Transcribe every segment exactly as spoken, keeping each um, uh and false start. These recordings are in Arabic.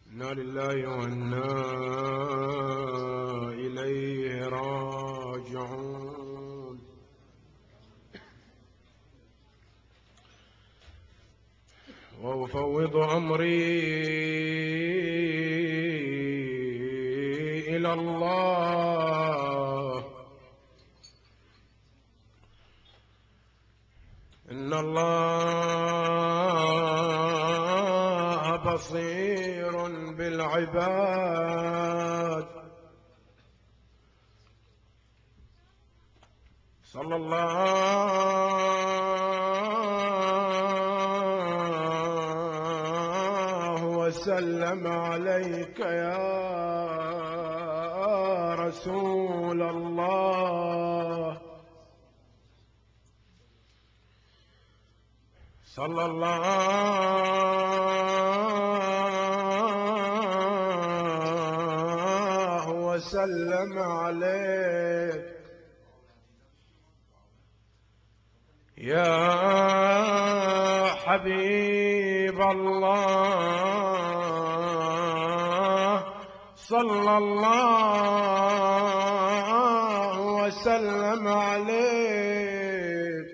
إنا لله وإنا إليه راجعون. وأفوض أمري إلى الله، إن الله بصير بالعباد. صلى الله وسلم عليك يا رسول الله. صلى الله وسلم عليك يا حبيب الله. صلى الله وسلم عليك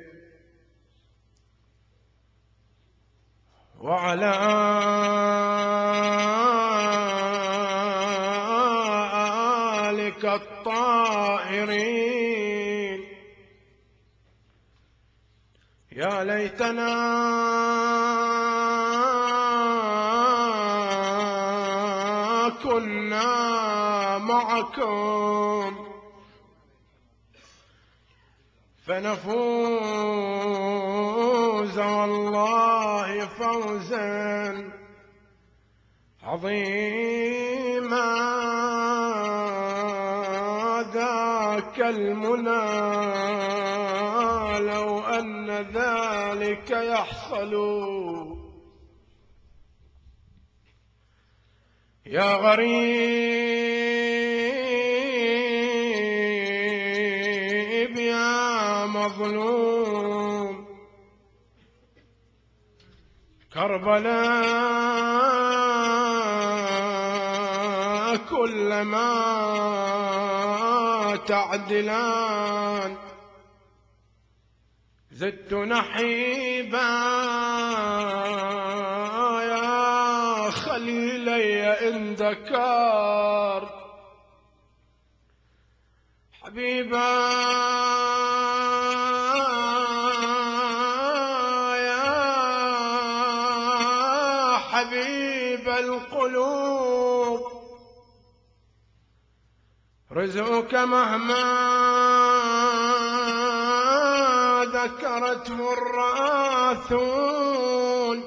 وعلى آلك الطاهرين. يا ليتنا كنا معكم فنفوز والله فوزا عظيما. ذاك المنى لو أن ذلك يحصل. يا غريب يا مظلوم، كربلاء كلما تعدلان زدت نحيبا. يا خليلي إن ذكرت حبيبا، يا حبيب القلوب، رزقك مهما ذكرته الراثون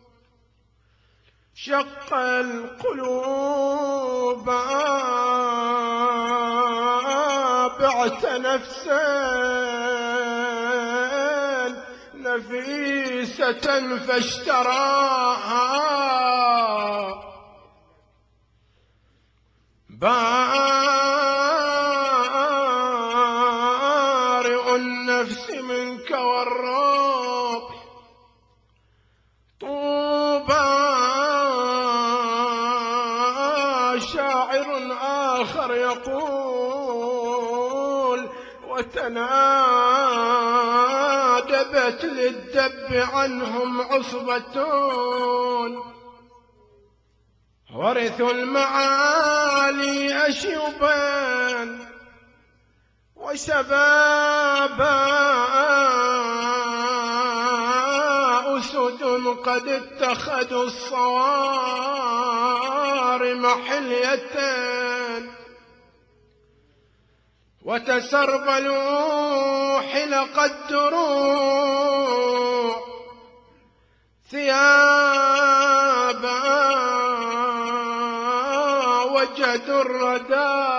شق القلوب. بعت نفسا نفيسة فاشتراها، بارئ النفس منك والروح. طوبى شاعر آخر يقول وتنادبت للدب عنهم عصبة ورثوا المعالي أشيبا وشبابا. أسد قد اتخذوا الصوارم حلية وتسربلوا حلق الدروع ثيابا. وجدوا الردى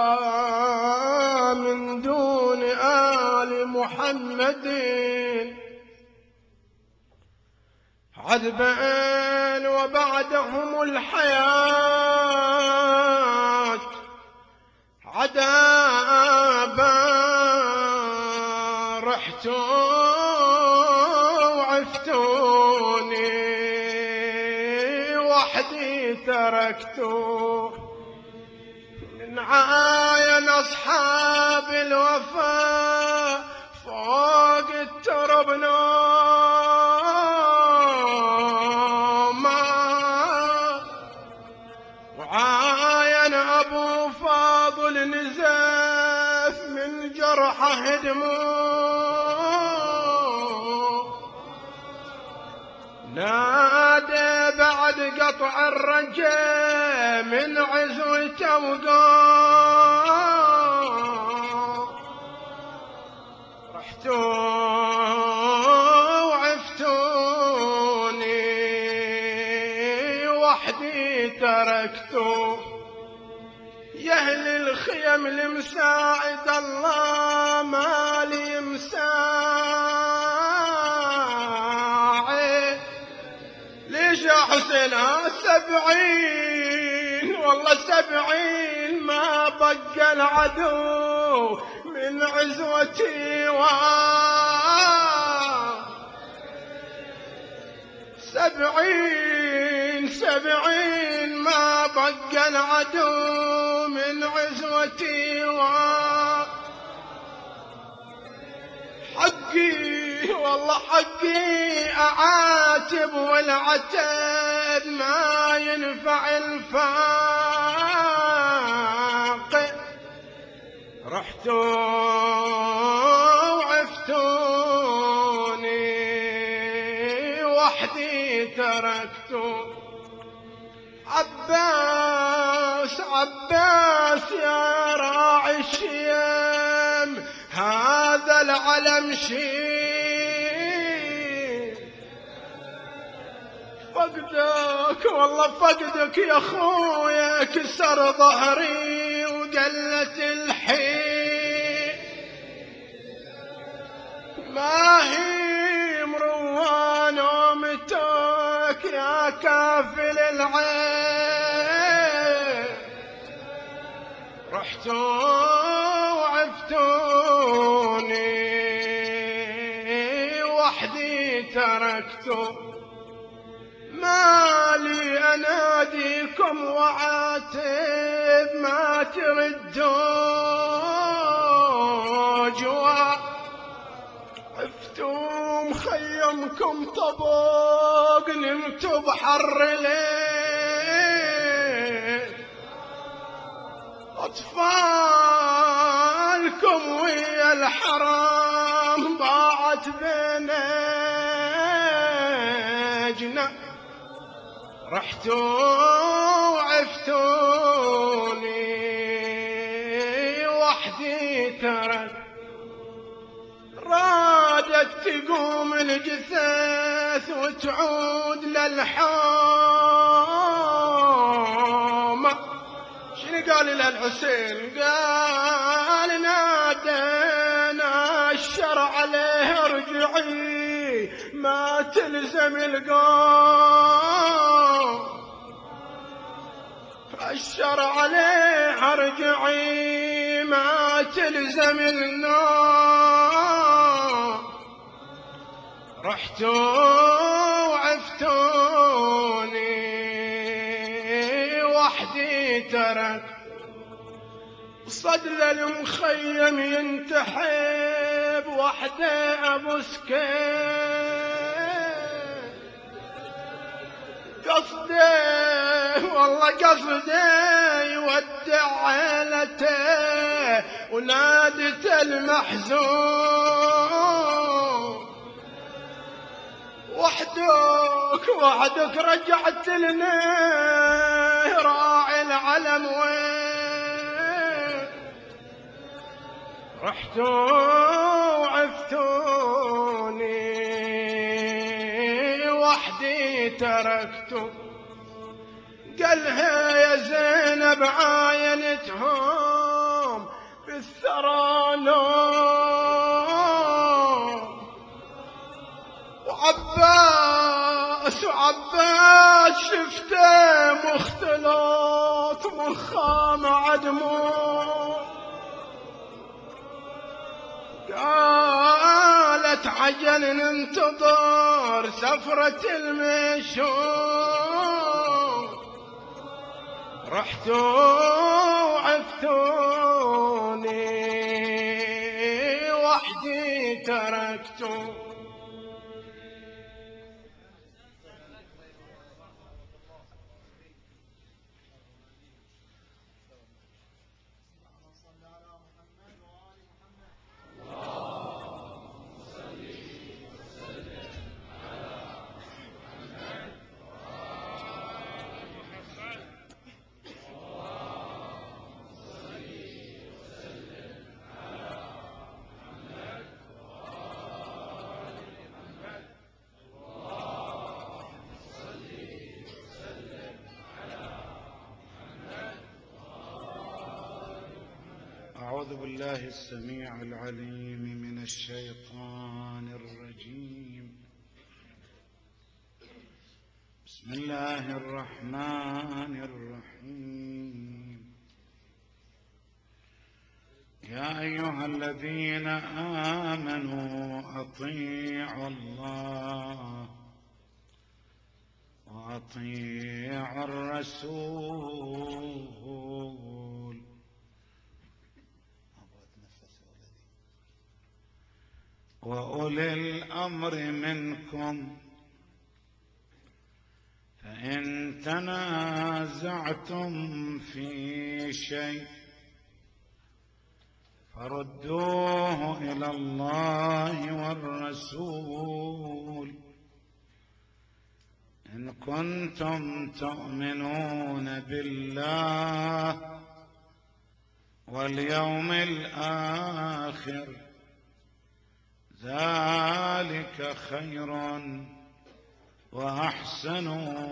من دون آل محمد عذبا وبعدهم الحياة عذابا. رحتوا وعفتوني وحدي تركته. من عاين أصحاب الوفاء فوق الترب نوما، وعاين أبو فاضل نزف من جرحه دموع، نادى بعد قطع الرجاء من عزوته وقام. رحتوا وعفتوني وحدي تركتوا. يا أهل الخيم المساعد الله مالي مساعد. ليش يا حسين؟ ها سبعين والله سبعين ما بقى العدو من عزوتي و سبعين سبعين ما بقى العدو من عزوتي و حقي والله حقي أعاتب والعتاب ما ينفع الفاق. رحتوا وعفتوني وحدي تركتوا. عباس عباس يا راعي الشيم هذا العلم شيم. فقدك والله فقدك يا خويا كسر ظهري وقلت الحين. ما هي مروان ومتك يا كافل العين. رحتوا وعفتوني وحدي تركتوا. ما لي أناديكم وعاتب ما تردوا جوا. عفتوا مخيمكم طبق نمتوا بحر ليل. أطفالكم ويا الحرام ضاعت بينجنا. رحتوا وعفتوني وحدي ترك. رادت تقوم الجثث وتعود للحوم. شنو قال لها الحسين؟ قال نادينا الشرع عليه ارجعي ما تلزم القوم. الشرع عليه ارجعي ما تلزم النوم. رحتوا وعفتوني وحدي ترك. صدل المخيم ينتحب وحده ابو سكين. قصده والله قصده يودع عيلته ونادت المحزون. وحدك وحدك رجعت لنا راعي العلم وين. رحتوا وعفتوني وحدي تركتوا. قالها يا زينب عاينتهم بالثرى نوم. وعباس وعباس شفته مختلط مخه مع دموع. قالت عجل ننتظر سفرة المشون. رحتوا عفتوني وحدي تركتوا. أعوذ بالله السميع العليم من الشيطان الرجيم. بسم الله الرحمن الرحيم. يا أيها الذين آمنوا أطيعوا الله وأطيعوا الرسول وأولي الأمر منكم، فإن تنازعتم في شيء فردوه إلى الله والرسول إن كنتم تؤمنون بالله واليوم الآخر، ذلك خير وأحسن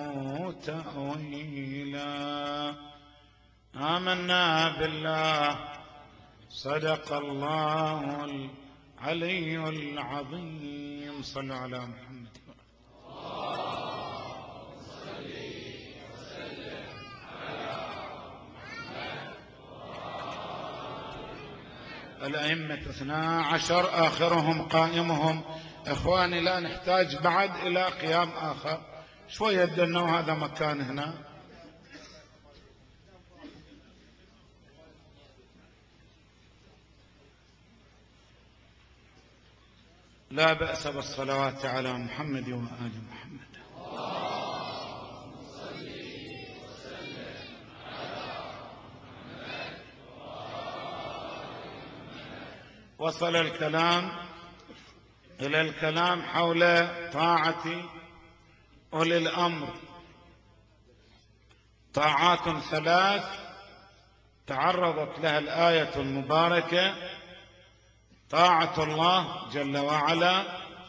تأويلا. آمنا بالله، صدق الله العلي العظيم. صلوا على محمد. الأئمة اثنا عشر آخرهم قائمهم. إخواني لا نحتاج بعد إلى قيام آخر، شوية دنوا هذا مكان هنا. لا بأس بالصلوات على محمد وآل محمد. وصل الكلام إلى الكلام حول طاعة أولي الأمر. طاعات ثلاث تعرضت لها الآية المباركة: طاعة الله جل وعلا،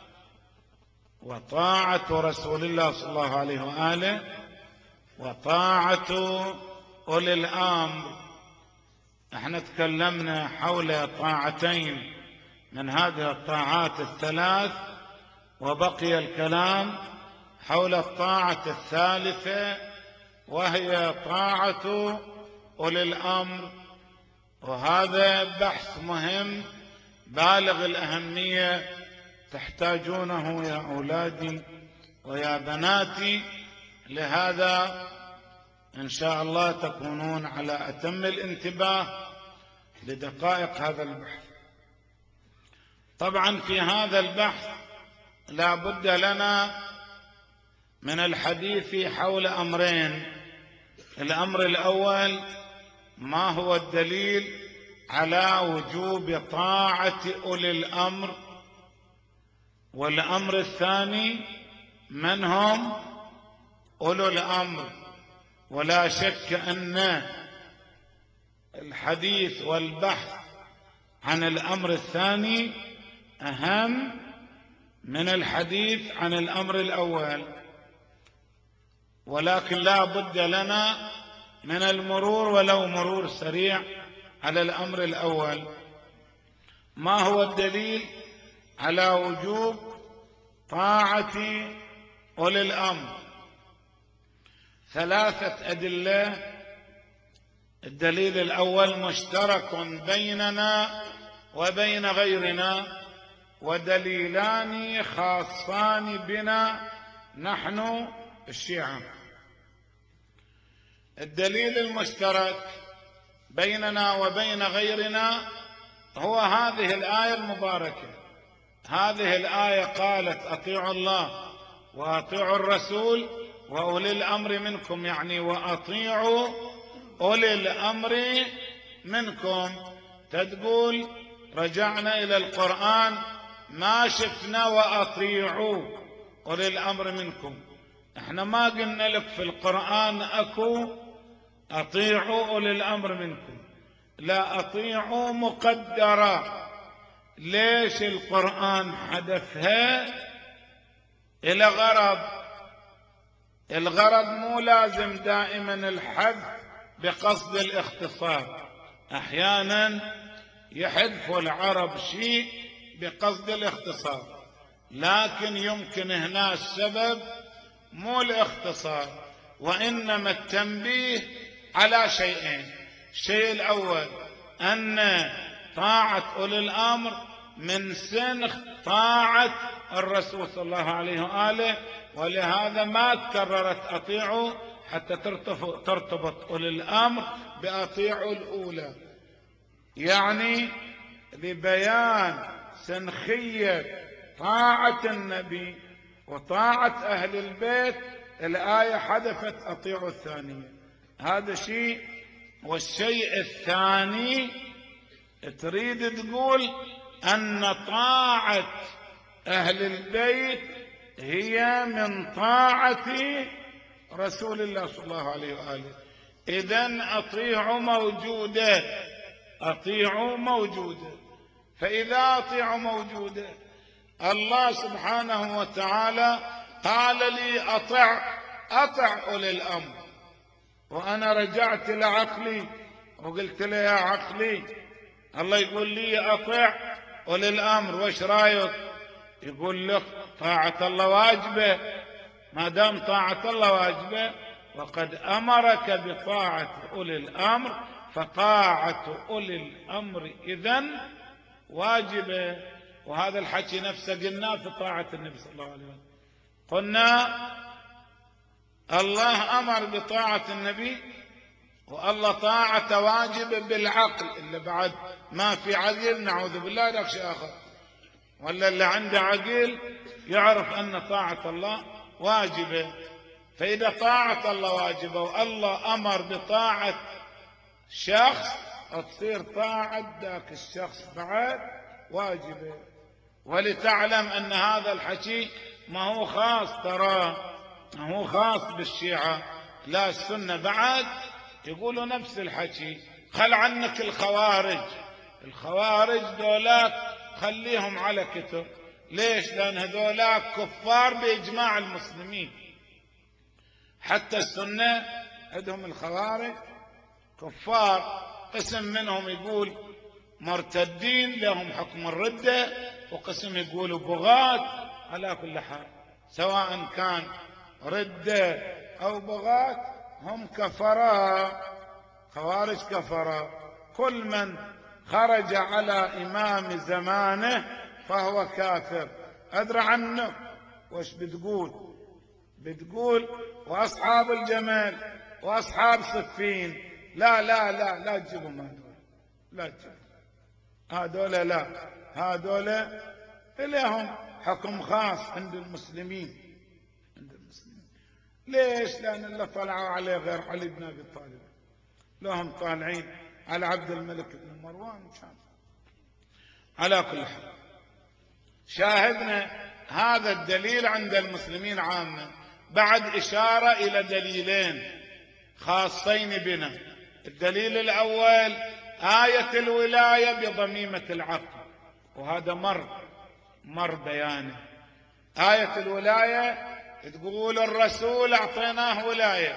وطاعة رسول الله صلى الله عليه وآله، وطاعة أولي الأمر. احنا تكلمنا حول طاعتين من هذه الطاعات الثلاث، وبقي الكلام حول الطاعة الثالثة وهي طاعة أولي الأمر. وهذا بحث مهم بالغ الأهمية تحتاجونه يا أولادي ويا بناتي، لهذا إن شاء الله تكونون على أتم الانتباه لدقائق هذا البحث. طبعا في هذا البحث لا بد لنا من الحديث حول أمرين. الأمر الأول: ما هو الدليل على وجوب طاعة أولي الأمر؟ والأمر الثاني: من هم أولو الأمر؟ ولا شك أن الحديث والبحث عن الأمر الثاني أهم من الحديث عن الأمر الأول، ولكن لا بد لنا من المرور ولو مرور سريع على الأمر الأول. ما هو الدليل على وجوب طاعة أولي الأمر؟ ثلاثة أدلة. الدليل الأول مشترك بيننا وبين غيرنا، ودليلان خاصان بنا نحن الشيعة. الدليل المشترك بيننا وبين غيرنا هو هذه الآية المباركة. هذه الآية قالت أطيعوا الله وأطيعوا الرسول وأولي الأمر منكم، يعني وأطيعوا أولي الأمر منكم. تقول رجعنا إلى القرآن ما شفنا وأطيعوا أولي الأمر منكم. احنا ما قلنا لك في القرآن أكو أطيعوا أولي الأمر منكم، لا، أطيعوا مقدرة. ليش القرآن حذفها؟ إلى غرض. الغرض مو لازم دائما الحذف بقصد الاختصار، أحيانا يحذف العرب شيء بقصد الاختصار، لكن يمكن هنا السبب مو الاختصار وإنما التنبيه على شيئين. الشيء الأول أن طاعة أولي الأمر من سنخ طاعة الرسول صلى الله عليه وآله، ولهذا ما تكررت أطيعوا حتى ترتبط أولي الأمر بأطيعوا الأولى، يعني لبيان سنخية طاعة النبي وطاعة أهل البيت الآية حذفت أطيعوا الثانية. هذا شيء. والشيء الثاني تريد تقول أن طاعة أهل البيت هي من طاعة رسول الله صلى الله عليه وآله. إذن أطيعوا موجودة، أطيعوا موجودة. فإذا أطيعوا موجودة، الله سبحانه وتعالى قال لي أطع أطع أولي الأمر، وأنا رجعت لعقلي وقلت له يا عقلي الله يقول لي أطع أولي الأمر، وش رايك؟ يقول لك طاعة الله واجبة. ما دام طاعة الله واجبة وقد أمرك بطاعة أولي الأمر، فطاعة أولي الأمر إذن واجبة. وهذا الحكي نفسه قلنا في طاعة النبي صلى الله عليه وسلم. قلنا الله أمر بطاعة النبي، والله طاعة واجبة بالعقل، إلا بعد ما في عقل نعوذ بالله لك شيء آخر، ولا اللي عنده عقل يعرف أن طاعة الله واجبة. فإذا طاعة الله واجبة والله أمر بطاعة شخص، تصير طاعة ذاك الشخص بعد واجبة. ولتعلم أن هذا الحكي ما هو خاص، ترى ما هو خاص بالشيعة، لا، السنة بعد يقولوا نفس الحكي. خل عنك الخوارج، الخوارج دولاك خليهم على كتب. ليش؟ لأن هذولاك كفار بإجماع المسلمين. حتى السنة عندهم الخوارج كفار، قسم منهم يقول مرتدين لهم حكم الردة، وقسم يقولوا بغاة. على كل حال سواء كان ردة أو بغاة هم كفراء، خوارج كفراء. كل من خرج على إمام زمانه فهو كافر. أدرى عنه وش بتقول؟ بتقول وأصحاب الجمل وأصحاب صفين. لا لا لا لا تجيبهم هذول، لا تجيبهم هذول، لا، هذول لهم حكم خاص عند المسلمين، عند المسلمين. ليش؟ لأن اللي طلعوا عليه غير علي بن أبي طالب، لهم طالعين على عبد الملك بن مروان. كان على كل حال شاهدنا هذا الدليل عند المسلمين عامة. بعد إشارة إلى دليلين خاصين بنا. الدليل الأول آية الولاية بضميمة العقل، وهذا مر مر بيانه. آية الولاية تقول الرسول أعطيناه ولاية،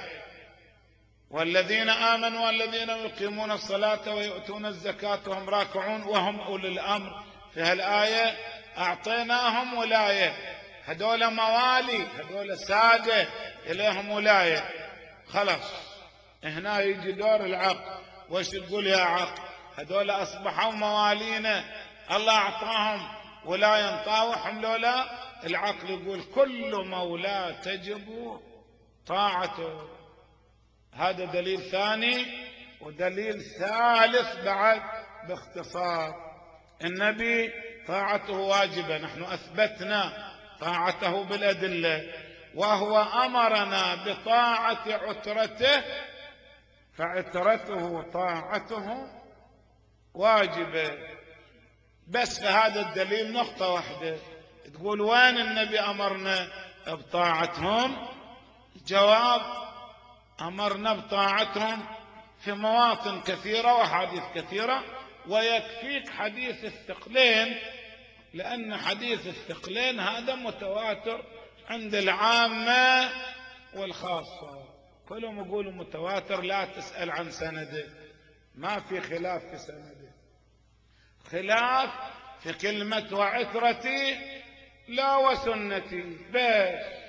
والذين آمنوا والذين يقيمون الصلاة ويؤتون الزكاة وهم راكعون وهم أولي الأمر. في هالآية أعطيناهم ولاية، هذول موالي، هذول سادة إليهم ولاية. خلاص هنا يجي دور العقل. وش تقول يا عقل؟ هذول أصبحوا موالينا، الله أعطاهم ولاية نطاوعهم لولا؟ العقل يقول كل مولى تجب طاعته. هذا دليل ثاني. ودليل ثالث بعد باختصار: النبي طاعته واجبة، نحن أثبتنا طاعته بالأدلة، وهو أمرنا بطاعة عترته، فعترته طاعته واجبة. بس في هذا الدليل نقطة واحدة، تقول وين النبي أمرنا بطاعتهم؟ الجواب: أمرنا بطاعتهم في مواطن كثيرة وحديث كثيرة، ويكفيك حديث الثقلين، لأن حديث الثقلين هذا متواتر عند العامة والخاصة، كلهم يقولوا متواتر، لا تسأل عن سنده، ما في خلاف في سنده، خلاف في كلمة وعترتي لا وسنتي بس.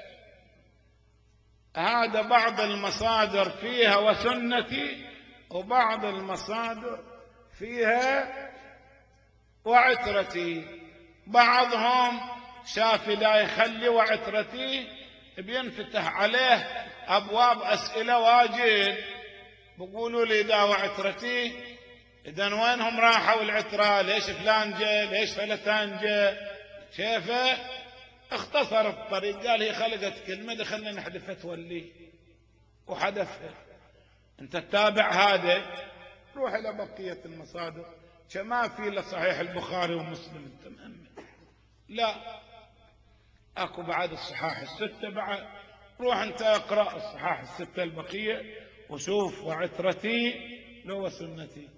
هذا بعض المصادر فيها وسنتي، وبعض المصادر فيها وعترتي. بعضهم شاف لا يخلي وعترتي بينفتح عليه أبواب أسئلة واجد، بقولوا لي إذا وعترتي إذا وينهم راحوا العترة؟ ليش فلان جاء؟ ليش فلتان جاء؟ شايفه اختصر الطريق، قال هي خلقت كلمة دخلنا نحذفها تولي وحذفها. انت تتابع هذا، روح إلى بقية المصادر، كما في لصحيح البخاري ومسلم انت مأمن، لا اكو بعد الصحاح الستة بعد، روح انت اقرأ الصحاح الستة البقية وشوف وعترتي لو وسنتي،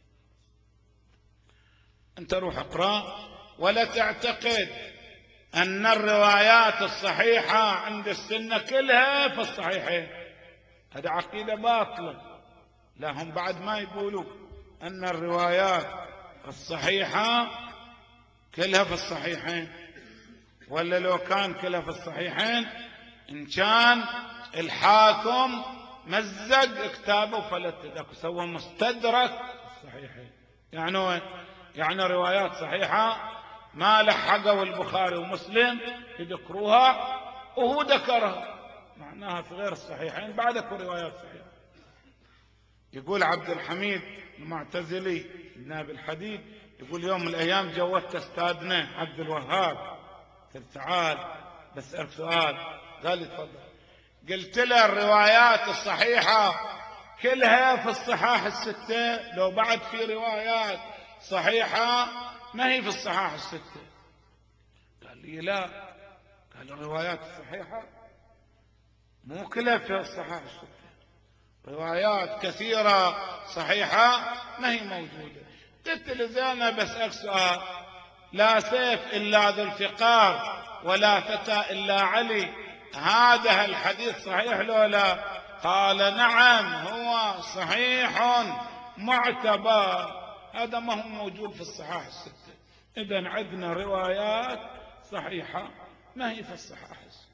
انت روح اقرأ. ولا تعتقد أن الروايات الصحيحة عند السنة كلها في الصحيحين، هذا عقيدة باطلة. لا، هم بعد ما يقولوا أن الروايات الصحيحة كلها في الصحيحين، ولا لو كان كلها في الصحيحين إن كان الحاكم مزق كتابه فلت سوى مستدرك الصحيحين. يعني وين؟ يعني روايات صحيحة ما لحقوا البخاري ومسلم يذكروها وهو ذكرها، معناها في غير الصحيحين بعدك روايات صحيحة. يقول عبد الحميد المعتزلي ابن أبي الحديد، يقول يوم من الأيام جوزت أستاذنا عبد الوهاب، قلت تعال بسألك سؤال، قال لي تفضل. قلت له الروايات الصحيحة كلها في الصحاح الستة، لو بعد في روايات صحيحة ما هي في الصحاح الستة؟ قال لي لا، قال الروايات الصحيحة مو كلها في الصحاح الستة، روايات كثيرة صحيحة ما هي موجودة. قلت له زين بسألك سؤال، لا سيف إلا ذو الفقار ولا فتى إلا علي، هذا الحديث صحيح لو لا؟ قال نعم هو صحيح معتبر، هذا ما هو موجود في الصحاح الستة. إذن عندنا روايات صحيحة ما هي في الصحاح الستة،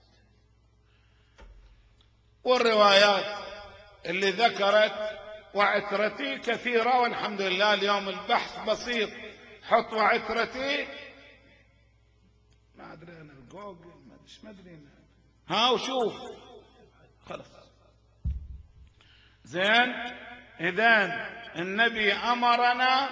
والروايات اللي ذكرت وعترتي كثيرة والحمد لله. اليوم البحث بسيط، حط وعترتي، ما أدري أنا الجوجل ما أدري ها وشوف خلاص زين. إذن النبي أمرنا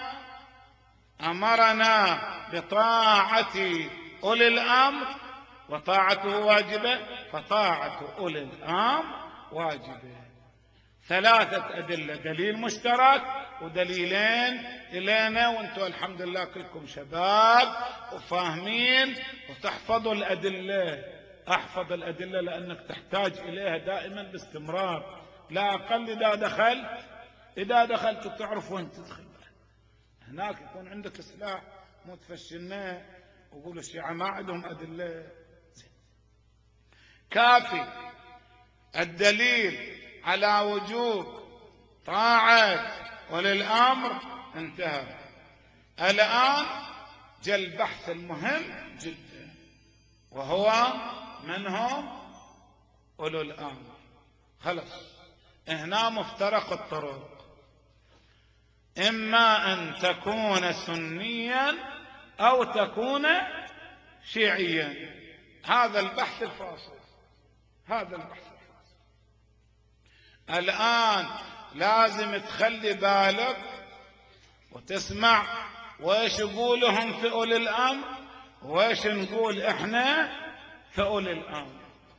أمرنا بطاعة أولي الأمر، وطاعته واجبة، فطاعة أولي الأمر واجبة. ثلاثة أدلة، دليل مشترك ودليلين إلينا، وانتم الحمد لله كلكم شباب وفاهمين وتحفظوا الأدلة. احفظ الأدلة لأنك تحتاج إليها دائما باستمرار، لا أقل إذا دخلت إذا دخلت تعرف وين تدخل. هناك يكون عندك سلاح مو تفشلناه وقولوا الشيعة ما عندهم أدلة. كافي الدليل على وجوب طاعة ولي الأمر، انتهى. الآن جاء البحث المهم جدا، وهو من هم أولو الأمر. خلص هنا مفترق الطرق، إما أن تكون سنيا أو تكون شيعيا. هذا البحث الفاصل، هذا البحث الفاصل. الآن لازم تخلي بالك وتسمع وإيش يقولهم في أولي الأمر وإيش نقول إحنا في أولي الأمر.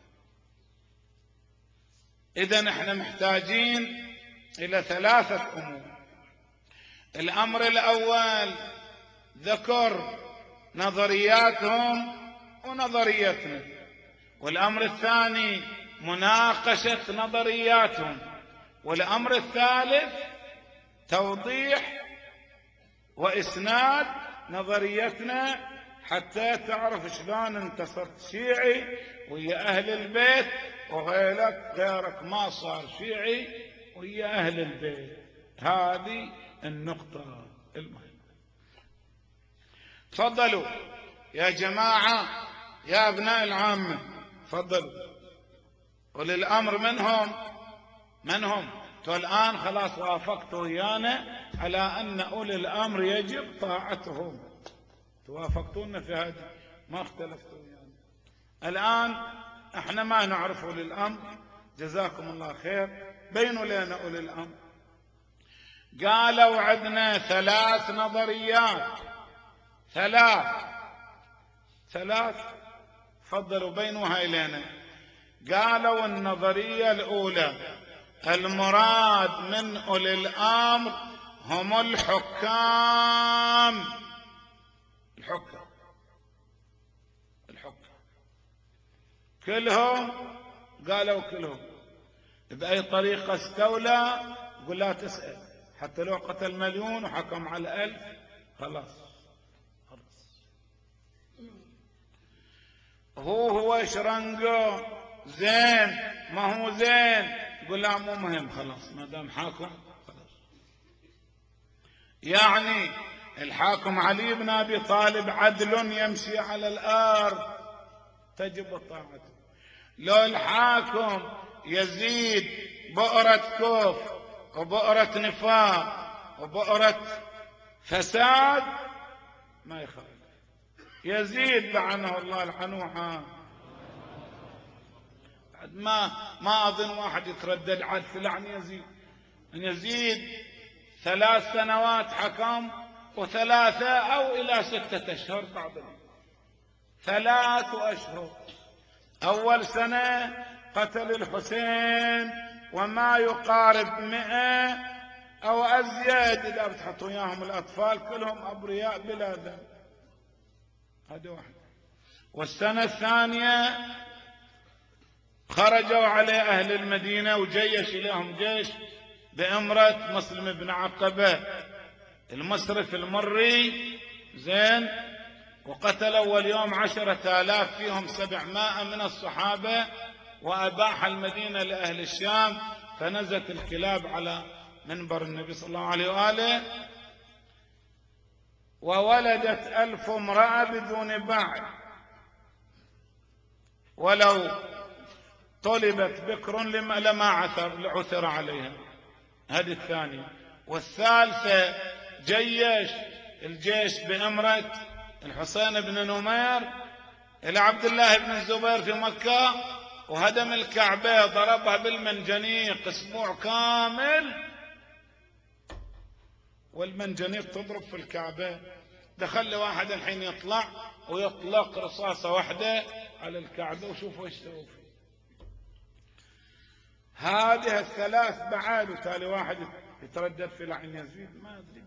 إذن إحنا محتاجين إلى ثلاثة أمور. الأمر الأول ذكر نظرياتهم ونظريتنا، والأمر الثاني مناقشة نظرياتهم، والأمر الثالث توضيح وإسناد نظريتنا حتى تعرف شلون انت صرت شيعي ويا أهل البيت وغيرك غيرك ما صار شيعي ويا أهل البيت. هذه النقطة المهمة. تفضلوا يا جماعة يا أبناء العامة، تفضلوا. أولي الأمر منهم منهم تو الآن خلاص وافقتوا ويانا على أن أولي الأمر يجب طاعتهم، توافقتونا في هذه، ما اختلفتوا ويانا. الآن احنا ما نعرف أولي الأمر، جزاكم الله خير، بينوا لنا أولي الأمر. قالوا عندنا ثلاث نظريات، ثلاث ثلاث تفضلوا بينوها إلينا. قالوا النظرية الأولى المراد من أولي الأمر هم الحكام، الحكام الحكام كلهم. قالوا كلهم. بأي طريقة استولى؟ قل لا تسأل، حتى لو قتل مليون وحكم على ألف خلاص خلاص. هو هو شرنقه زين ما هو زين قل لا مو مهم خلاص ما دام حاكم خلاص. يعني الحاكم علي بن أبي طالب عدل يمشي على الأرض تجب طاعته. لو الحاكم يزيد بؤرة كفر وبؤرة نفاق وبؤرة فساد ما يخالف، يزيد لعنه الله العنوحة. ما ما أظن واحد يتردد عاد فلان يزيد أن يزيد ثلاث سنوات حكم وثلاثة أو إلى ستة أشهر بعض ثلاث أشهر. أول سنة قتل الحسين وما يقارب مئة أو أزيد إذا بتحطوا إياهم الأطفال كلهم أبرياء بلا ذنب، هذا واحد. والسنة الثانية خرجوا على أهل المدينة وجيش لهم جيش بأمرة مسلم بن عقبة المصرف المري زين، وقتل أول يوم عشرة آلاف فيهم سبعمائة من الصحابة، وأباح المدينة لأهل الشام، فنزت الكلاب على منبر النبي صلى الله عليه وآله. وولدت ألف امرأة بدون بعد، ولو طلبت بكر لما لما عثر لعثر عليها. هذه الثانية. والثالثة جيش الجيش بأمرة الحسين بن نمير إلى عبد الله بن الزبير في مكة، وهدم الكعبة ضربها بالمنجنيق أسبوع كامل، والمنجنيق تضرب في الكعبة. دخل واحد الحين يطلع ويطلق رصاصة واحدة على الكعبة وشوفوا ايش سووا فيه. هذه الثلاث بعاد، وتالي واحد يتردد في لعن يزيد ما أدري.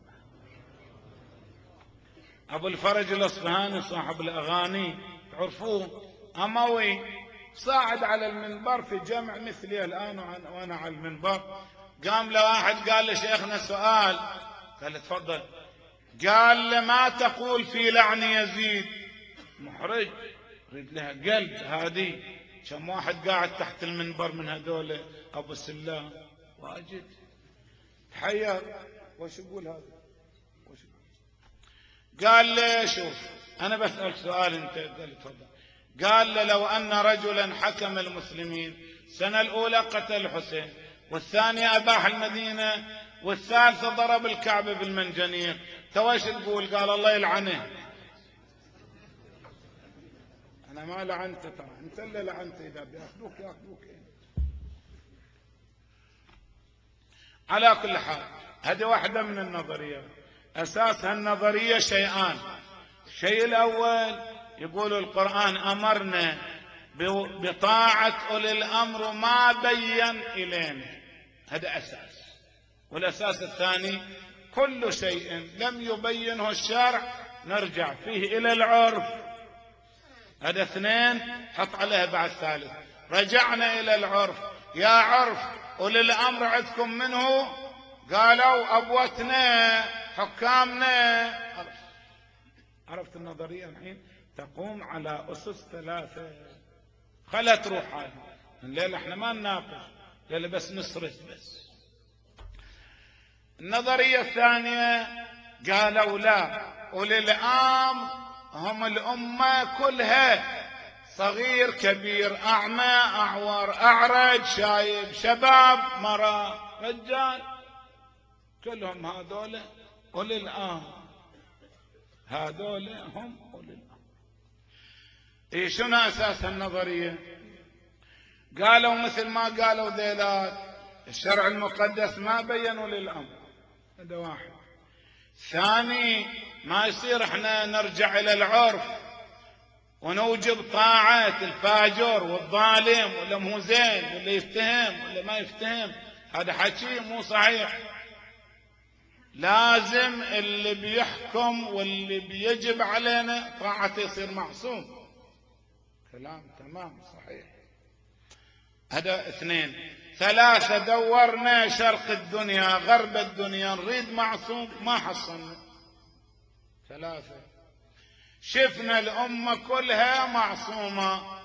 أبو الفرج الأصفهاني صاحب الأغاني تعرفوه، أموي، صاعد على المنبر في جمع مثلي الآن وأنا على المنبر. قام له واحد قال لشيخنا سؤال، قال تفضل. قال له ما تقول في لعن يزيد؟ محرج، يريد لها قلب هذه. كم واحد قاعد تحت المنبر من هذول أبو سلام واجد تحير، وش يقول هذا؟ وش يقول؟ قال له شوف أنا بسألك سؤال أنت. قال تفضل. قال له لو أن رجلا حكم المسلمين السنة الأولى قتل الحسين، والثانية أباح المدينة، والثالثة ضرب الكعبة بالمنجنيق، تويش تقول؟ قال الله يلعنه. أنا ما لعنت، ترى أنت اللي لعنت. إذا بيأخذوك يأخذوك. على كل حال هذه واحدة من النظريات. أساس هالنظرية شيئان. الشيء الأول يقول القرآن أمرنا بطاعة أولي الأمر ما بين إلينا، هذا أساس. والأساس الثاني كل شيء لم يبينه الشرع نرجع فيه إلى العرف. هذا اثنين حط عليها بعد ثالث، رجعنا إلى العرف. يا عرف أولي الأمر عندكم منه؟ قالوا أبوتنا حكامنا. عرفت النظرية الحين تقوم على أسس ثلاثة. خلا تروح هذه الليلة، احنا ما نناقش الليلة بس نسرد بس. النظرية الثانية قالوا لا، أولي الأمر هم الأمة كلها، صغير كبير أعمى أعور أعرج شايب شباب مرأة رجال، كلهم هذول أولي الأمر، هذول هم أولي الأمر. إيه شنو أساس النظرية؟ قالوا مثل ما قالوا ذيلات الشرع المقدس ما بينوا للأمر، هذا واحد. ثاني ما يصير احنا نرجع إلى العرف ونوجب طاعة الفاجر والظالم ولا مو زين ولا يفتهم ولا ما يفتهم، هذا حكي مو صحيح. لازم اللي بيحكم واللي بيجب علينا طاعته يصير معصوم. كلام تمام صحيح. هذا اثنين. ثلاثة دورنا شرق الدنيا غرب الدنيا نريد معصوم ما حصلنا. ثلاثة شفنا الأمة كلها معصومة،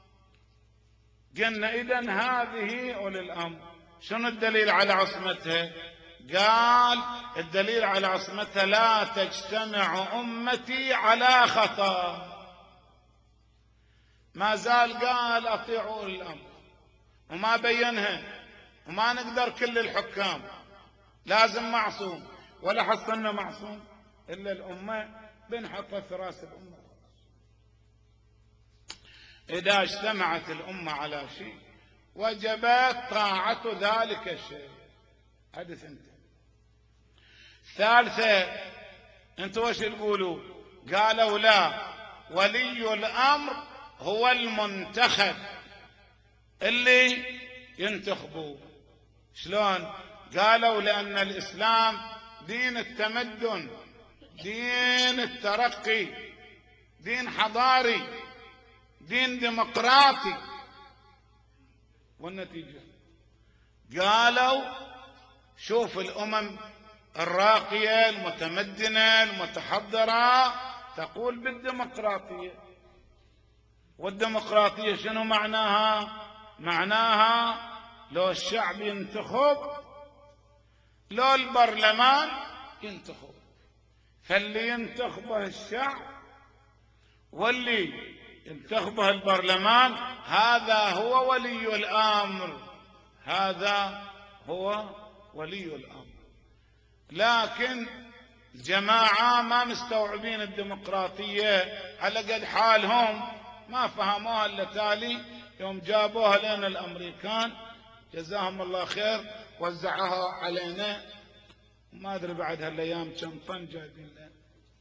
قلنا إذن هذه أولي الأمر. شنو الدليل على عصمتها؟ قال الدليل على عصمتها لا تجتمع أمتي على خطأ. ما زال قال أطيعوا أولي الأمر وما بينها، وما نقدر كل الحكام، لازم معصوم. ولا حصلنا معصوم إلا الأمة، بنحطها في راس الأمة. إذا اجتمعت الأمة على شيء وجبت طاعة ذلك الشيء. هذه ثنتين. ثالثة انتوا وش تقولوا؟ قالوا لا، ولي الأمر هو المنتخب اللي ينتخبوا. شلون؟ قالوا لأن الإسلام دين التمدن، دين الترقي، دين حضاري، دين ديمقراطي. والنتيجة قالوا شوف الأمم الراقية المتمدنة المتحضرة تقول بالديمقراطية. والديمقراطية شنو معناها؟ معناها لو الشعب ينتخب، لو البرلمان ينتخب، فاللي ينتخبه الشعب واللي ينتخبه البرلمان هذا هو ولي الأمر، هذا هو ولي الأمر. لكن جماعة ما مستوعبين الديمقراطية، على قد حالهم ما فهموها إلا تالي يوم جابوها لنا الأمريكان جزاهم الله خير وزعوها علينا، ما أدري بعد هالأيام كم طن جايبين لنا.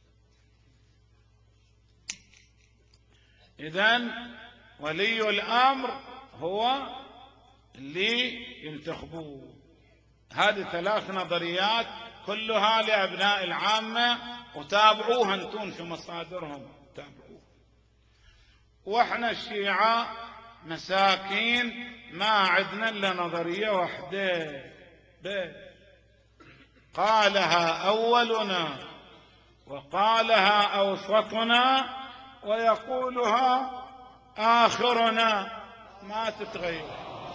إذن ولي الأمر هو اللي ينتخبوه. هذه ثلاث نظريات كلها لأبناء العامة، وتابعوها انتم في مصادرهم تابعوها. واحنا الشيعة مساكين ما عندنا الا نظرية واحدة بس، قالها أولنا وقالها أوسطنا ويقولها آخرنا، ما تتغير.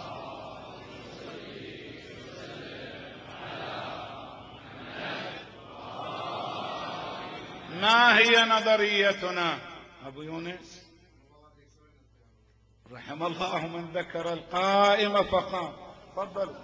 ما هي نظريتنا؟ أبو يونس رحم الله من ذكر القائمة فقام. تفضل.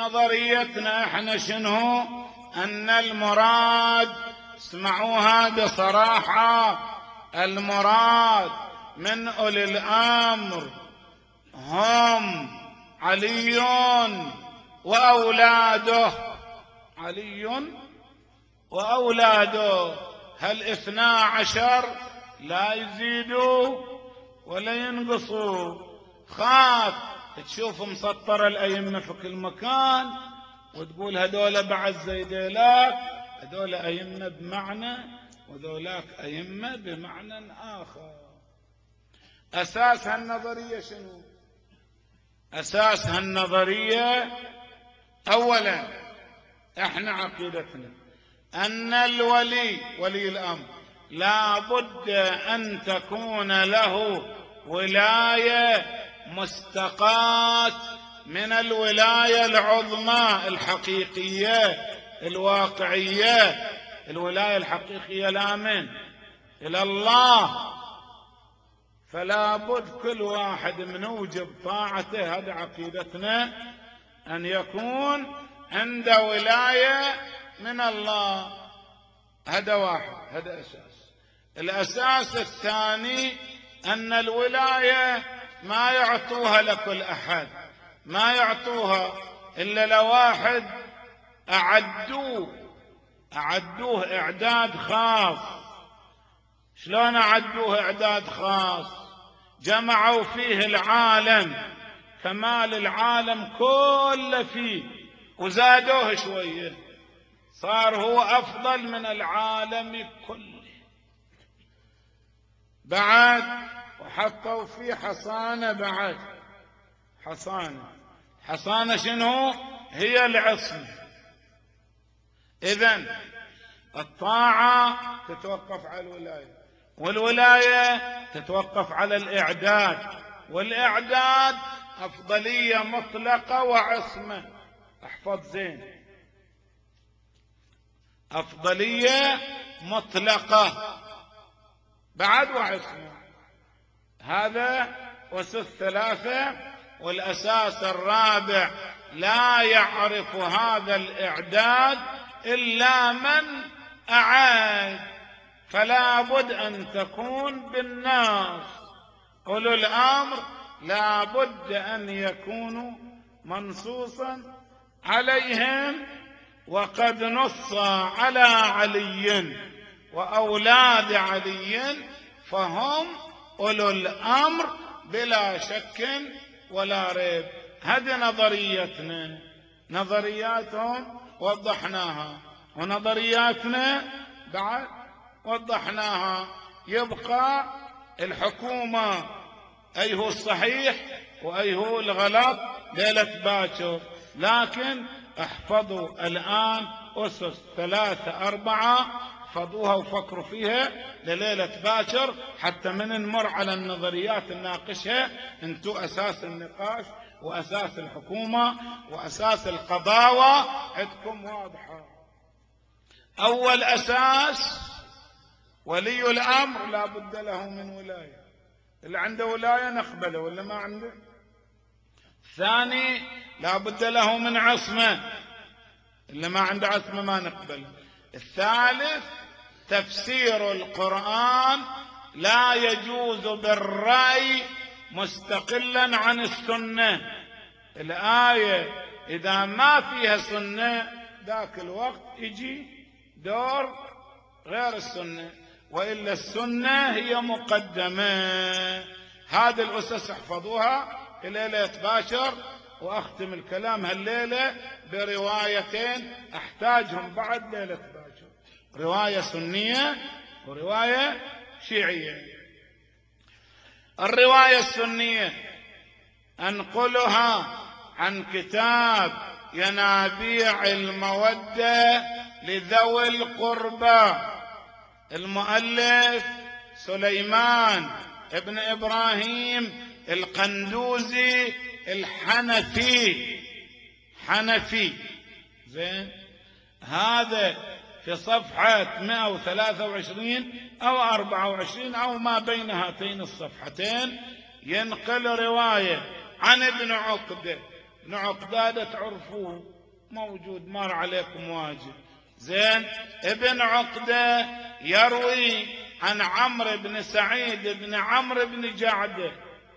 نظريتنا احنا شنو؟ ان المراد، اسمعوها بصراحة، المراد من أولي الأمر هم علي وأولاده. علي وأولاده هل اثنا عشر لا يزيدوا ولا ينقصوا. خاف تشوف مسطر الأئمة في كل مكان وتقول هذول بعد زيديلات، هذول أئمة بمعنى وذولاك أئمة بمعنى آخر. أساس هالنظرية شنو؟ أساس هالنظرية أولا احنا عقيدتنا أن الولي ولي الأمر لا بد أن تكون له ولاية مستقاة من الولاية العظمى الحقيقية الواقعية. الولاية الحقيقية لا من إلى الله، فلا بد كل واحد من وجب طاعته، هذا عقيدتنا، أن يكون عنده ولاية من الله. هذا واحد، هذا أساس. الأساس الثاني أن الولاية ما يعطوها لكل أحد، ما يعطوها إلا لواحد أعدوه أعدوه إعداد خاص. شلون أعدوه إعداد خاص؟ جمعوا فيه العالم، كمال العالم كله فيه، وزادوه شوية، صار هو أفضل من العالم كله. بعد وحطوا فيه حصانة، بعد حصانة. حصانة شنو؟ هي العصمة. إذن الطاعة تتوقف على الولاية، والولاية تتوقف على الإعداد، والإعداد أفضلية مطلقة وعصمة. احفظ زين، أفضلية مطلقة بعد وعصمة. هذا أسس ثلاثة. والأساس الرابع لا يعرف هذا الإعداد إلا من أعاد، فلا بد أن تكون بالناس. أولو الأمر لا بد أن يكونوا منصوصا عليهم، وقد نص على علي وأولاد علي فهم أولو الأمر بلا شك ولا ريب. هذه نظريتنا، نظرياتهم وضحناها، ونظرياتنا بعد وضحناها. يبقى الحكومة أي هو الصحيح وأي هو الغلط ليلة باكر. لكن احفظوا الآن أسس ثلاثة أربعة، احفظوها وفكروا فيها لليلة باكر، حتى من نمر على النظريات نناقشها. انتو أساس النقاش وأساس الحكومة وأساس القضاوة عندكم واضحة. أول أساس ولي الأمر لا بد له من ولاية، اللي عنده ولاية نقبله ولا ما عنده. ثاني لا بد له من عصمة، اللي ما عنده عصمة ما نقبله. الثالث تفسير القرآن لا يجوز بالرأي مستقلا عن السنة. الآية إذا ما فيها سنة ذاك الوقت يجي دور غير السنة، وإلا السنة هي مقدمة. هذه الأسس احفظوها الليلة باكر. وأختم الكلام هالليلة بروايتين أحتاجهم بعد ليلة باكر، رواية سنية ورواية شيعية. الرواية السنية أنقلها عن كتاب ينابيع المودة لذوي القربى، المؤلف سليمان ابن إبراهيم القندوزي الحنفي، حنفي زين. هذا في صفحة مئة وثلاثة وعشرين أو أربعة وعشرين أو ما بين هاتين الصفحتين، ينقل رواية عن ابن عقدة. ابن عقدة تعرفوه، موجود، مر عليكم واجب. زين. ابن عقدة يروي عن عمرو بن سعيد بن عمرو بن جعدة.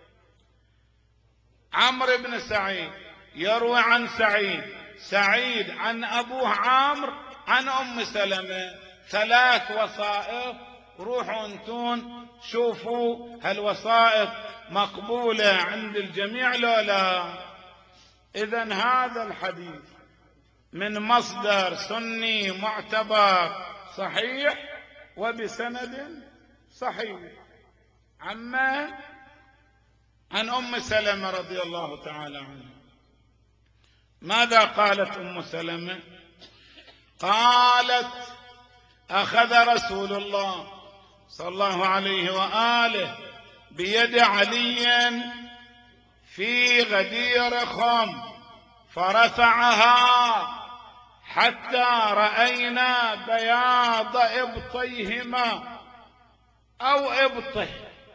عمرو بن سعيد يروي عن سعيد، سعيد عن أبوه عمرو عن أم سلمة. ثلاث وثائق، روحوا انتون شوفوا هالوثائق مقبولة عند الجميع لو لا. إذن هذا الحديث من مصدر سني معتبر صحيح وبسند صحيح. عما عن أم سلمة رضي الله تعالى عنها. ماذا قالت أم سلمة؟ قالت: أخذ رسول الله صلى الله عليه وآله بيد علي في غدير خم فرفعها حتى رأينا بياض إبطيهما أو إبطه.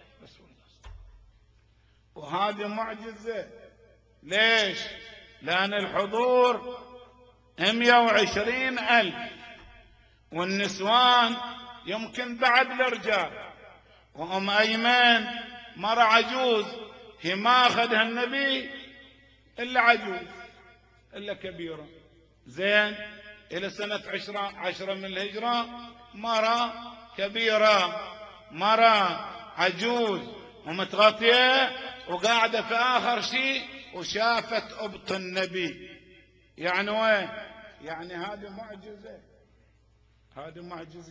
وهذه معجزة. ليش؟ لأن الحضور مئة وعشرين ألف، والنسوان يمكن بعد الرجال. وأم أيمن مرة عجوز، هي ما أخذها النبي إلا عجوز إلا كبيرة. زين. إلى سنة عشرة عشرة من الهجرة مرة كبيرة، مرة عجوز ومتغطية وقاعدة في آخر شيء وشافت أبط النبي. يعني وين؟ يعني هذه معجزة، هذه معجزة.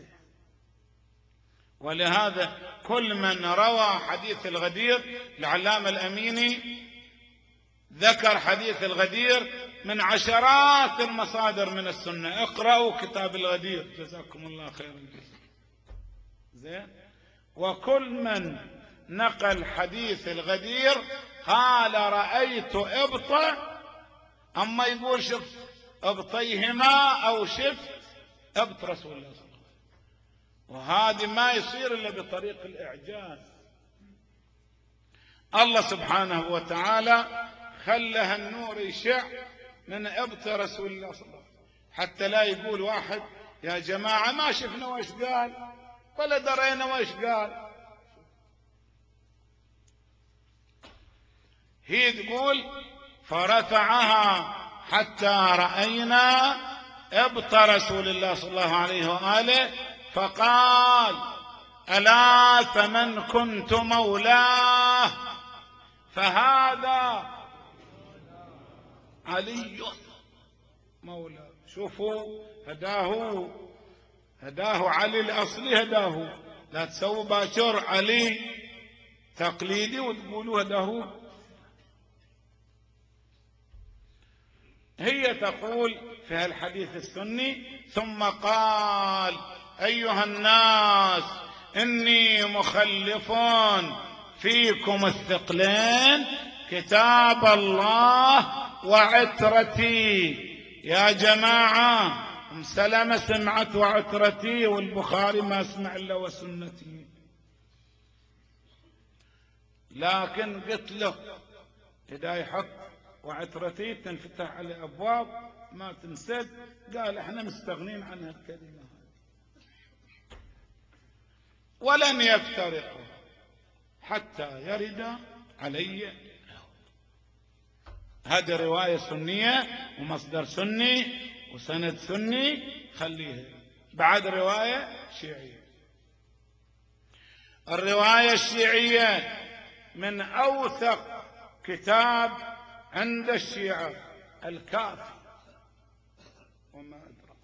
ولهذا كل من روى حديث الغدير، العلامة الأميني ذكر حديث الغدير من عشرات المصادر من السنة. اقرأوا كتاب الغدير جزاكم الله خيرا. زين. وكل من نقل حديث الغدير قال رأيت إبطة، أما يقول شفت إبطيهما أو شفت إبط رسول الله صلى الله عليه وسلم. وهذه ما يصير إلا بطريق الإعجاز. الله سبحانه وتعالى خلى النور يشع من إبط رسول الله صلى الله عليه وسلم، حتى لا يقول واحد يا جماعة ما شفنا وش قال ولا درينا وش قال. هي تقول فرفعها حتى رأينا إبط رسول الله صلى الله عليه وآله فقال: ألا فمن كنت مولاه فهذا علي مولاه. شوفوا هداه، هداه علي الأصلي، هداه. لا تسووا باكر علي تقليدي وتقولوا هداه. هي تقول في الحديث السني: ثم قال: أيها الناس إني مخلف فيكم الثقلين كتاب الله وعترتي. يا جماعة أم سلمة سمعت وعترتي، والبخاري ما سمع إلا وسنتي. لكن قلت له إذا يحط وعترتي تنفتح على أبواب ما تنسد. قال: احنا مستغنين عن هالكلمة ولن يفترقوا حتى يرد علي. هذه رواية سنية ومصدر سني وسند سني، خليها. بعد رواية شيعية. الرواية الشيعية من أوثق كتاب عند الشيعة، الكافي وما أدرى،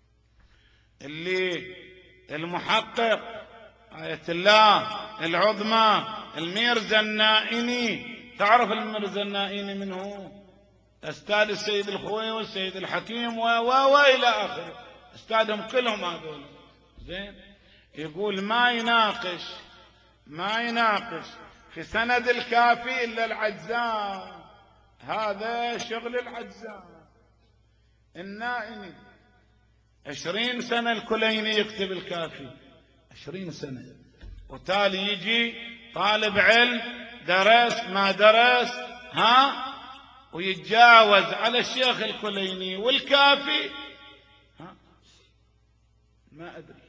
اللي المحقق آية الله العظمى الميرزا النائني. تعرف الميرزا النائني من هو؟ أستاذ السيد الخوي والسيد الحكيم و و إلى آخره، أستاذهم كلهم هذول. زين. يقول ما يناقش ما يناقش في سند الكافي إلا العجزاء. هذا شغل العجزاء. النائني عشرين سنة الكليني يكتب الكافي، عشرين سنة، وتالي يجي طالب علم درس ما درس ها ويتجاوز على الشيخ الكليني والكافي؟ ها؟ ما أدري.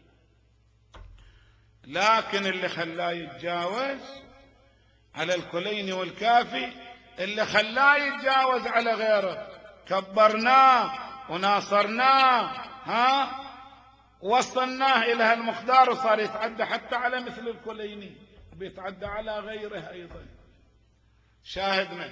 لكن اللي خلاه يتجاوز على الكليني والكافي اللي خلاه يتجاوز على غيره، كبرناه وناصرناه، ها، وصلناه إلى هالمقدار، وصار يتعدى حتى على مثل الكليني وبيتعدى على غيره أيضا. شاهدنا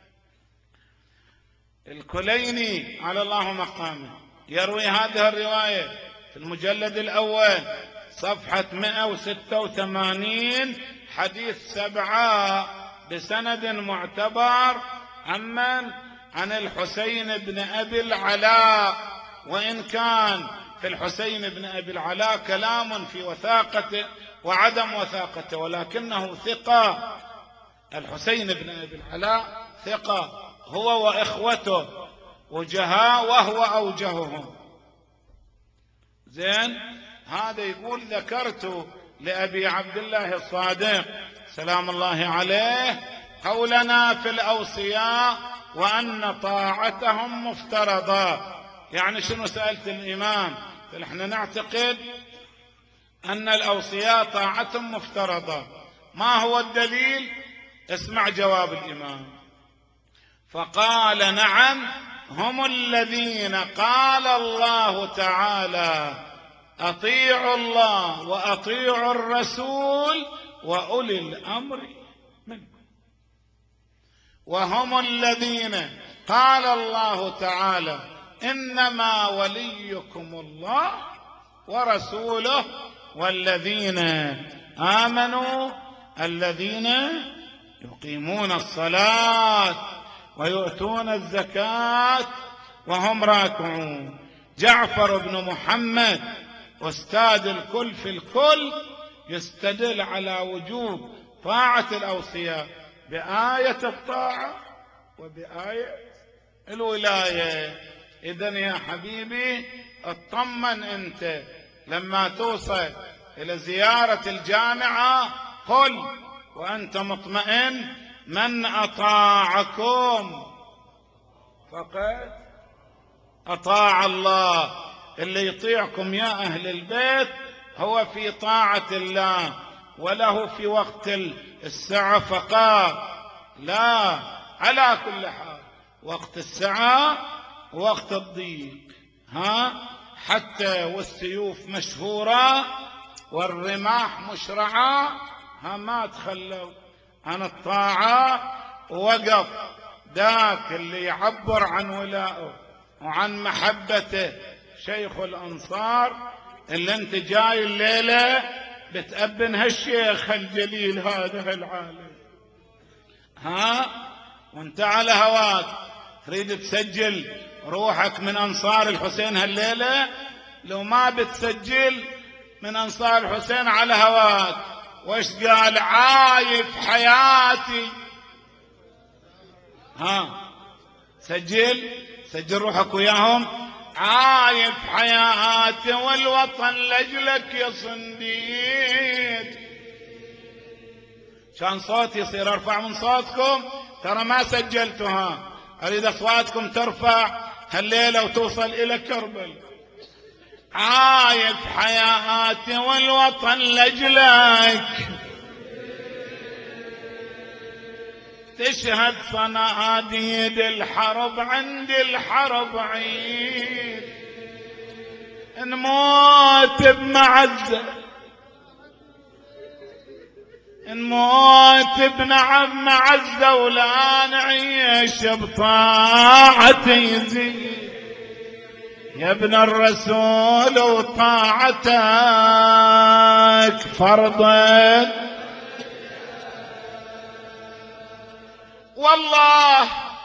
الكليني على الله مقامه يروي هذه الرواية في المجلد الأول صفحة مئة وستة وثمانين حديث سبعة بسند معتبر. عمن؟ عن الحسين بن أبي العلاء، وإن كان في الحسين بن أبي العلاء كلام في وثاقته وعدم وثاقته، ولكنه ثقة. الحسين بن أبي العلاء ثقة، هو وإخوته وجهاء وهو أوجههم. زين، هذا يقول ذكرت لأبي عبد الله الصادق سلام الله عليه قولنا في الأوصياء وأن طاعتهم مفترضة. يعني شنو؟ سألت الإمام، فنحن نعتقد أن الأوصياء طاعتهم مفترضة، ما هو الدليل؟ اسمع جواب الإمام. فقال نعم، هم الذين قال الله تعالى أطيعوا الله وأطيعوا الرسول وأولي الأمر منكم، وهم الذين قال الله تعالى إنما وليكم الله ورسوله والذين آمنوا الذين يقيمون الصلاة ويؤتون الزكاة وهم راكعون. جعفر بن محمد أستاذ الكل في الكل يستدل على وجوب طاعة الأوصياء بآية الطاعة وبآية الولاية. إذن يا حبيبي اطمن أنت لما توصل إلى زيارة الجامعة قل وأنت مطمئن من أطاعكم فقد أطاع الله. اللي يطيعكم يا أهل البيت هو في طاعة الله، وله في وقت السعة فقط، لا على كل حال، وقت السعة ووقت الضيق، ها، حتى والسيوف مشهورة والرماح مشرعة، ها، ما تخلوا عن الطاعة. ووقف ذاك اللي يعبر عن ولائه وعن محبته شيخ الأنصار اللي انت جاي الليلة بتأبن هالشيخ الجليل هذا العالم، ها، وانت على هواك تريد تسجل روحك من أنصار الحسين هالليلة، لو ما بتسجل من أنصار الحسين على هواك. وش قال؟ عايف حياتي، ها، سجل سجل روحك وياهم. عايف حياتي والوطن لجلك يا صنديد. كان صوتي يصير ارفع من صوتكم، ترى ما سجلتها، اريد اصواتكم ترفع هالليله وتوصل الى كربل. عايف حياتي والوطن لجلك تشهد صناديد الحرب، عندي الحرب عيد، نموت بمعزة نموت بنعم معزة ولا نعيش بطاعة يزيد. يا ابن الرسول وطاعتك فرضك، والله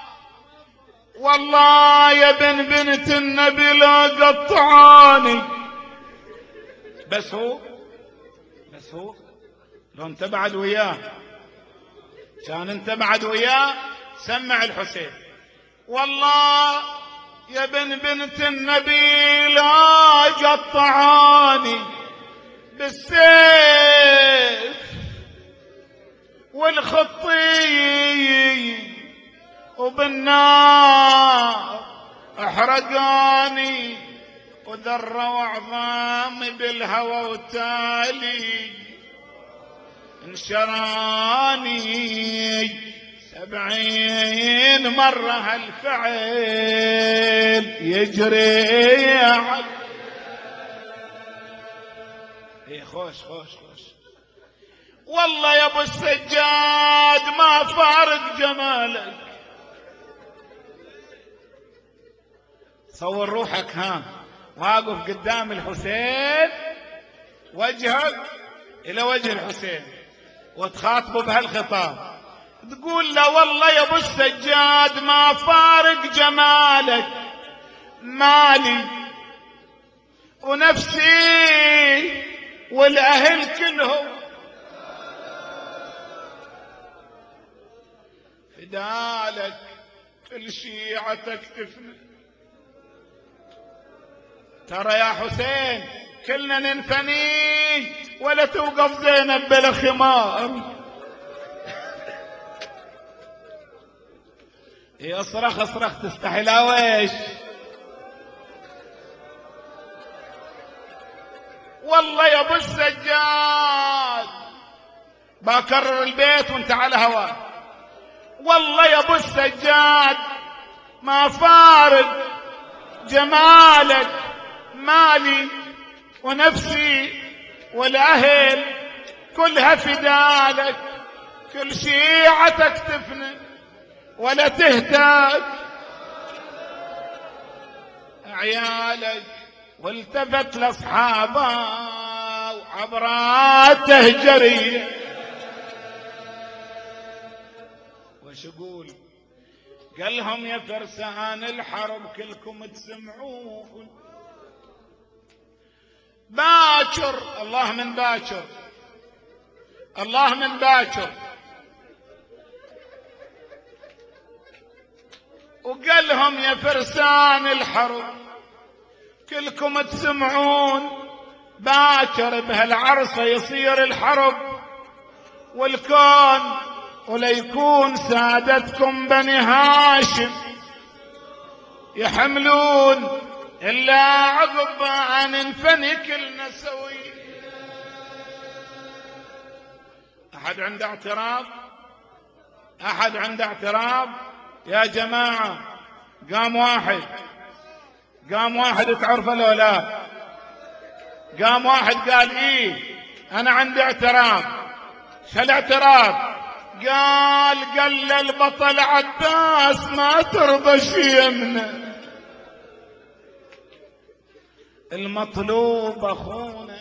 والله يا بن بنت النبي لا قطعاني. بس هو بس هو لو انت بعد وياه، كان انت بعد وياه سمع الحسين. والله يا بن بنت النبي لا قطعاني بالسيف والخطي وبالنار احرقاني وذروا عظامي بالهوى وتالي انشراني سبعين مرة هالفعل يجري على ايه خوش خوش خوش. والله يا ابو السجاد ما فارق جمالك. صور روحك ها واقف قدام الحسين وجهك الى وجه الحسين وتخاطبه بهالخطاب، تقول له والله يا ابو السجاد ما فارق جمالك، مالي ونفسي والاهل كلهم فدالك، كل شيعتك تفنى. ترى يا حسين كلنا ننفني ولا توقف زينب بلا خمار. يا اصرخ اصرخ تستحي لا ويش. والله يا ابو السجاد بكرر البيت وانت على هواك. والله يا ابو السجاد ما فارق جمالك، مالي ونفسي والاهل كلها فدالك، كل شيعتك تفنى ولا تهتاج عيالك. والتفت لاصحابه وعبراته جريه وش يقول؟ قال لهم يا فرسان الحرب كلكم تسمعون، باكر الله من باكر، الله من باكر. وقال لهم يا فرسان الحرب كلكم تسمعون، باكر بهالعرصة يصير الحرب والكون، وليكون سادتكم بني هاشم يحملون إلا عقب أن انفني كلنا سوي. أحد عنده اعتراض؟ أحد عنده اعتراض؟ يا جماعة قام واحد، قام واحد تعرفه لو لا؟ قام واحد قال إيه أنا عندي اعتراض. شو الاعتراض؟ قال قال البطل عباس ما ترضى شي يمنه، المطلوب اخونا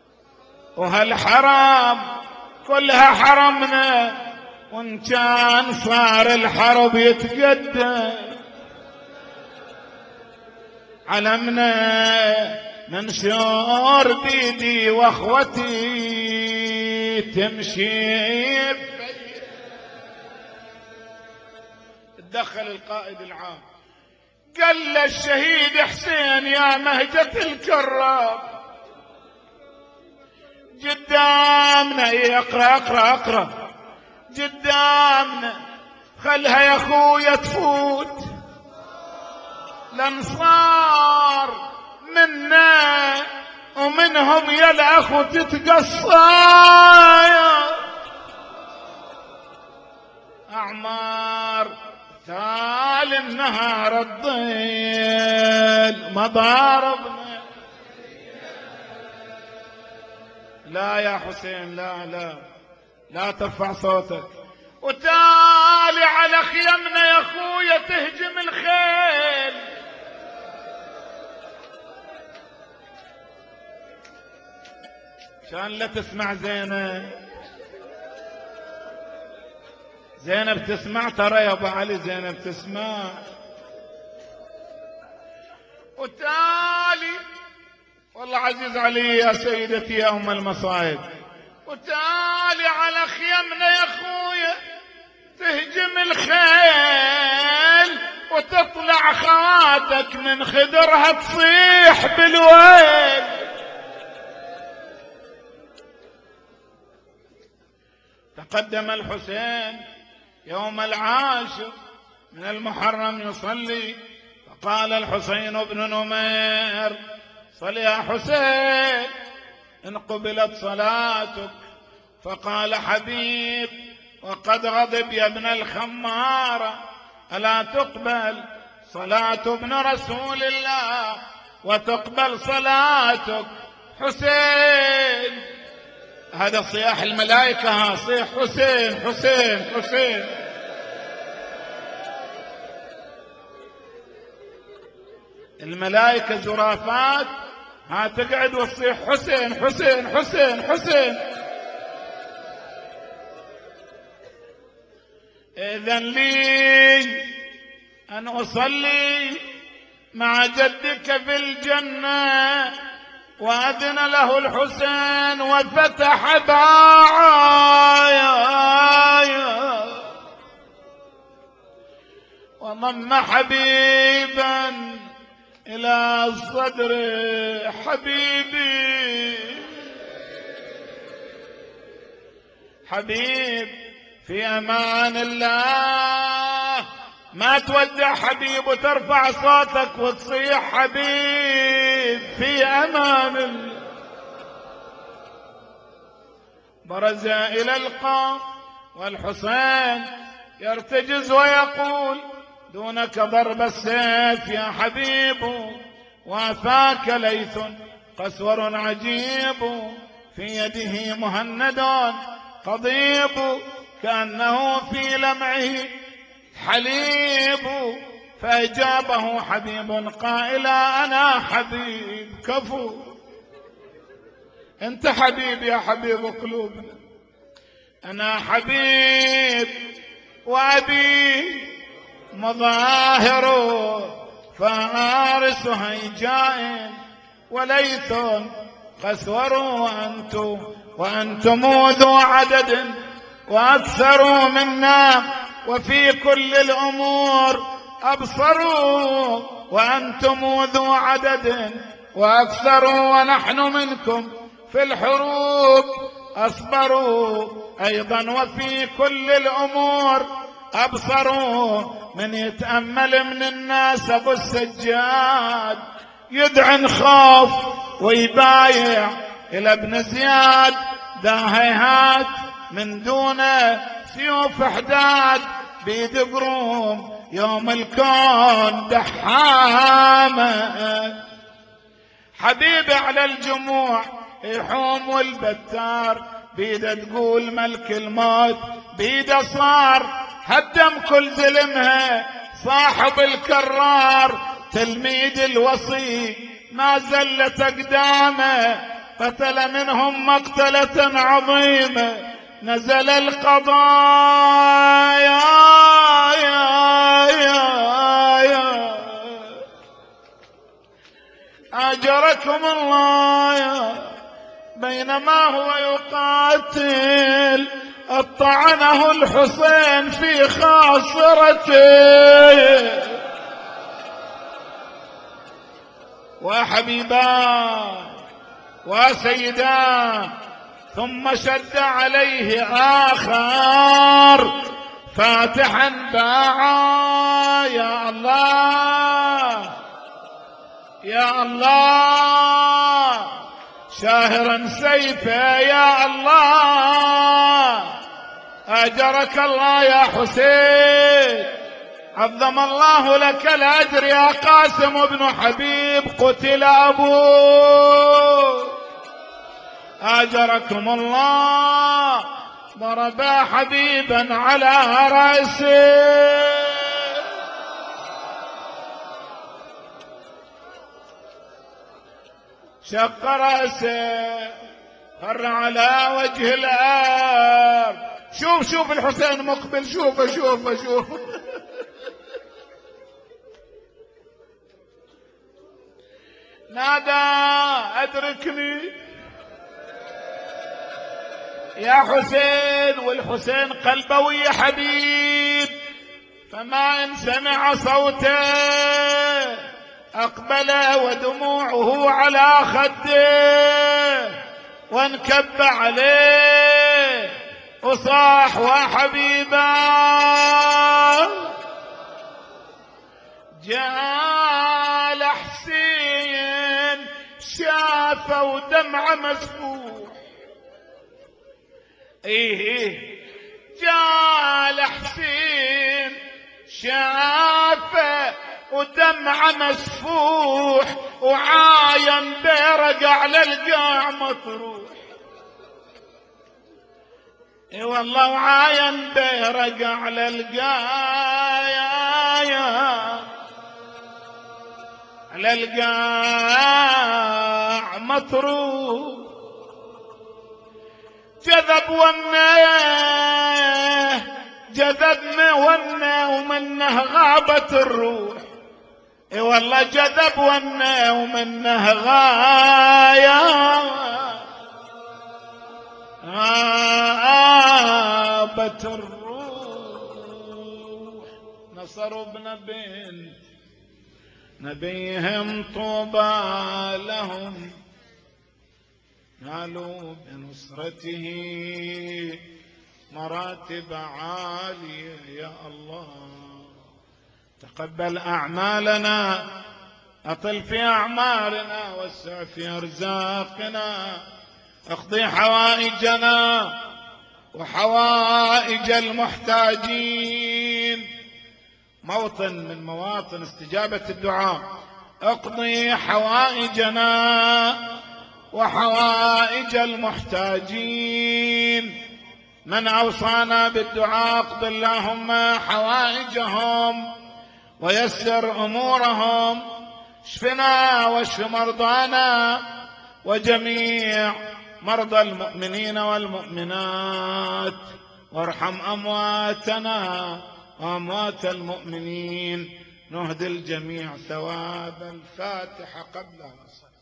وهالحرام كلها حرمنا، وان كان صار الحرب يتقدم علمنا منشور بيدي واخوتي تمشي. تدخل القائد العام قال للشهيد حسين يا مهجة الكرام قدامنا، اقرا اقرا اقرا قدامنا، خلها يا اخويا تفوت الانصار منا ومنهم يا الاخو تتقصى اعمار تال النهار الضيل مضاربنا. لا يا حسين لا لا لا ترفع صوتك، وتالي على خيمنا يا اخويا تهجم الخيل. شان لا تسمع زينب، زينب تسمع ترى يا ابو علي، زينب تسمع. وتالي والله عزيز علي يا سيدتي يا ام المصائب، وتالي على خيمنا يا اخويا تهجم الخيل، وتطلع خواتك من خدرها تصيح بالويل. تقدم الحسين يوم العاشر من المحرم يصلي، فقال الحسين بن نمير: صل يا حسين إن قبلت صلاتك. فقال حبيب: وقد غضب يا ابن الخمارة، ألا تقبل صلاة ابن رسول الله وتقبل صلاتك؟ حسين، هذا صياح الملائكة، ها صيح حسين حسين حسين. الملائكة زرافات، ها تقعد وتصيح حسين حسين حسين حسين. إذن لي أن أصلي مع جدك في الجنة. وأذن له الحسين وفتح باعايا وضم حبيبا إلى صدر حبيبي. حبيب في أمان الله، ما تودع حبيب وترفع صوتك وتصيح حبيب في أمان الله. برز إلى القوم والحسين يرتجز ويقول: دونك ضرب السيف يا حبيب، وافاك ليث قسور عجيب، في يده مهند قضيب، كأنه في لمعه حليب. فأجابه حبيب قائلا: أنا حبيب. كفو، أنت حبيب يا حبيب قلوبنا. أنا حبيب وأبي مظاهر، فارس هيجاء وليث قسور، وأنتم وأنتم ذو عدد وأكثروا منا، وفي كل الأمور أبصروا، وأنتم ذو عدد وأكثروا، ونحن منكم في الحروب أصبروا أيضا، وفي كل الأمور أبصروا. من يتأمل من الناس أبو السجاد يدعن خوف ويبايع إلى ابن زياد، داهيهات من دون سيوف حداد، بيد قروم يوم الكون دحامة. حبيبي على الجموع يحوم والبتار، بيده تقول ملك الموت، بيده صار هدم كل زلمها صاحب الكرار، تلميذ الوصي ما زلت أقدامه، قتل منهم مقتلة عظيمة، نزل القضاء يا يا يا يا أجركم الله يا. بينما هو يقاتل اطعنه الحسين في خاصرته، وحبيباه وسيداه، ثم شد عليه آخر فاتحا باعا. يا الله يا الله، شاهرا سيفه يا الله. أجرك الله يا حسين، عظم الله لك الأجر يا قاسم بن حبيب، قتل أبوه. أجركم الله، ضربا حبيبا على رأسه، شق رأسه، خر على وجه الأرض. شوف شوف الحسين مقبل، شوفه شوفه شوفه. نادى: أدركني يا حسين. والحسين قلبه ويا حبيب، فما إن سمع صوته أقبل ودموعه على خده، وانكب عليه وصاح: وحبيبا ودمعه مسفوح. ايه ايه جال حسين شافه ودمعه مسفوح وعاين بيرق على القاع مطروح. اي والله وعاين بيرق على القاع على القاع مطروح. جذب ونه جذبنا ونه ومنه غابت الروح. اي والله جذب ونه ومنه غابت الروح. نصروا ابن بنت نبيهم طوبى لهم نالوا بنصرته مراتب عالية. يا الله تقبل أعمالنا، أطل في أعمالنا، وسع في أرزاقنا، اقضي حوائجنا وحوائج المحتاجين. موطن من مواطن استجابة الدعاء. اقضي حوائجنا وحوائج المحتاجين. من أوصانا بالدعاء اقض اللهم حوائجهم ويسر أمورهم. اشفنا واشف مرضانا وجميع مرضى المؤمنين والمؤمنات، وارحم أمواتنا وأموات المؤمنين. نهدي الجميع ثواب الفاتحة قبلها.